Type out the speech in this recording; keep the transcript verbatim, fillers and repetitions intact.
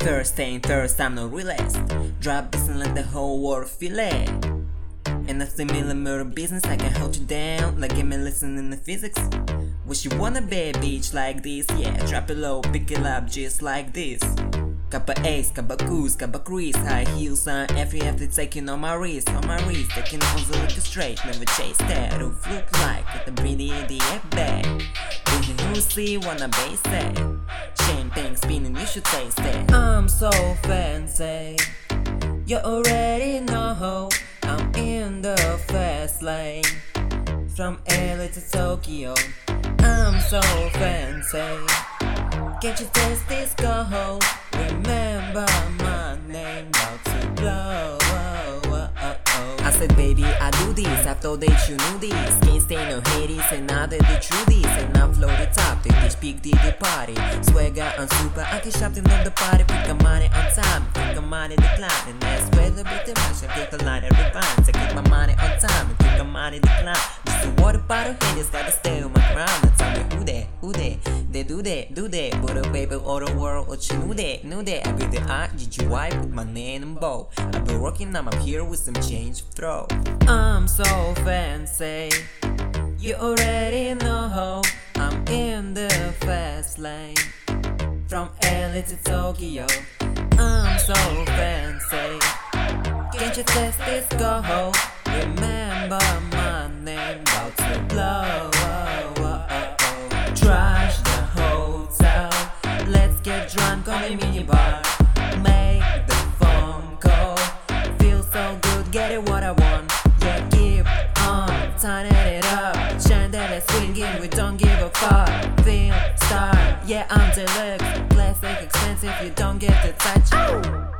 First thing first, I'm no realist. Drop this and let the whole world feel it. In a similar business, I can hold you down like give me listening to physics. Wish you wanna be a bitch like this, yeah. Drop it low, pick it up just like this. Kappa ace, kappa goose, kappa crease. High heels on every athlete taking on my wrist, on my wrist. Taking on the look straight, never chase that. Who look like with the pretty in the air bag. Vision who see wanna base it. Champagne spinning, you should taste it. I'm so fancy, you already know. I'm in the fast lane, from L A to Tokyo. I'm so fancy, can't you taste this go? Remember my name, about to blow. Oh, oh, oh, oh. I said baby I do this, I thought that you knew this. Can't stay no Hades and now that they true this. And I flow the top, they this big D D party. Swagger and super, I can shop them on the party. Pick a money on time, pick a money decline. And that's where the bit of much, I take a line every time. To keep my money on time and pick a money decline. Just the water bottle haters gotta stay on my ground. And tell me who that, who that, they do that, do that. But a baby all the world, what you knew that, knew that. I be the I, G G Y, put my name in bow. I've been working, now I'm here with some change of throw. I'm so fancy, you already know. I'm in the fast lane, from L A to Tokyo. I'm so fancy, can't you test this go? Remember my name, about to blow. Oh, oh, oh, oh. Trash the hotel, let's get drunk on a mini bar. Make the phone call, feel so good, get it what I want. Yeah, keep on, turning it up. Chandelier swinging, we don't give a fuck. Feel star, yeah I'm deluxe. Classic expensive, you don't get to touch.